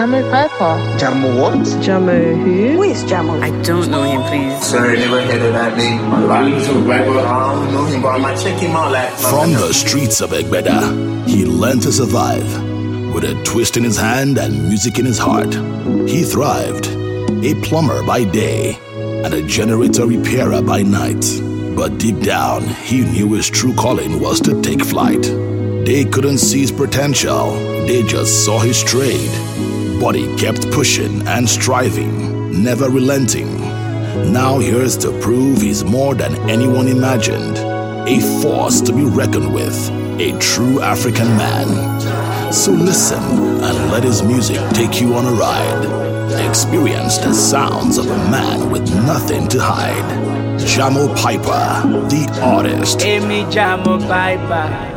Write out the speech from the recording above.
Jamo Piper. Jamo what? Jamo who? Who is Jamo? I don't know him, please. Sorry, never heard of that name in my life. I don't know him, but I might check him out. From the streets of Egbeda, he learned to survive. With a twist in his hand and music in his heart, he thrived. A plumber by day and a generator repairer by night. But deep down, he knew his true calling was to take flight. They couldn't see his potential, they just saw his trade. But he kept pushing and striving, never relenting. Now here's to prove he's more than anyone imagined. A force to be reckoned with, a true African man. So listen and let his music take you on a ride. Experience the sounds of a man with nothing to hide. Jamo Piper, the artist. Amy Jamo Piper.